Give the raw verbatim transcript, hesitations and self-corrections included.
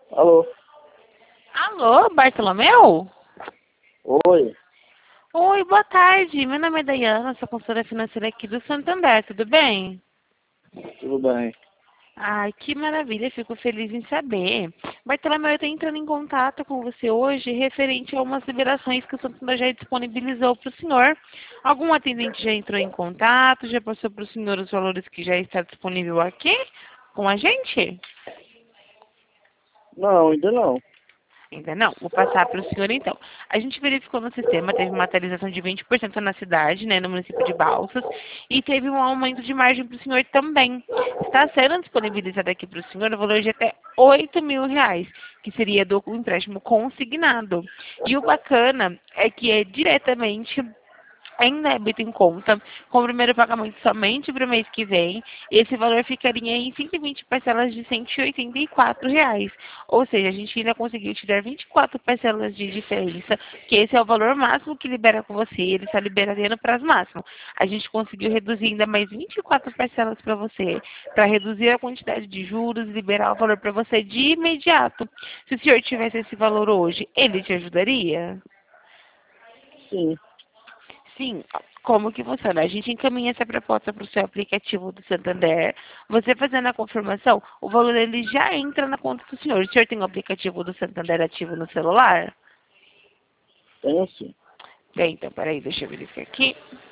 Alô? Alô, Bartolomeu? Oi, Oi, boa tarde. Meu nome é Dayana, sou consultora financeira aqui do Santander, tudo bem? tudo bem? Ai, que maravilha, fico feliz em saber. Bartolomeu, eu estou entrando em contato com você hoje referente a umas liberações que o Santander já disponibilizou para o senhor. Algum atendente já entrou em contato, já passou para o senhor os valores que já está disponível aqui com a gente? Não, ainda não. Ainda não? Vou passar para o senhor então. A gente verificou no sistema, teve uma atualização de vinte por cento na cidade, né, no município de Balsas, e teve um aumento de margem para o senhor também. Está sendo disponibilizado aqui para o senhor o valor de até oito mil reais, que seria do empréstimo consignado. E o bacana é que é diretamente em débito em conta, com o primeiro pagamento somente para o mês que vem, esse valor ficaria em cento e vinte parcelas de cento e oitenta e quatro reais. Ou seja, a gente ainda conseguiu tirar vinte e quatro parcelas de diferença, que esse é o valor máximo que libera com você, ele está liberando no prazo máximo. A gente conseguiu reduzir ainda mais vinte e quatro parcelas para você, para reduzir a quantidade de juros e liberar o valor para você de imediato. Se o senhor tivesse esse valor hoje, ele te ajudaria? Sim, Sim, como que funciona? A gente encaminha essa proposta para o seu aplicativo do Santander. Você fazendo a confirmação, o valor ele já entra na conta do senhor. O senhor tem o aplicativo do Santander ativo no celular? tenho sim. Bem, então, peraí, deixa eu verificar aqui.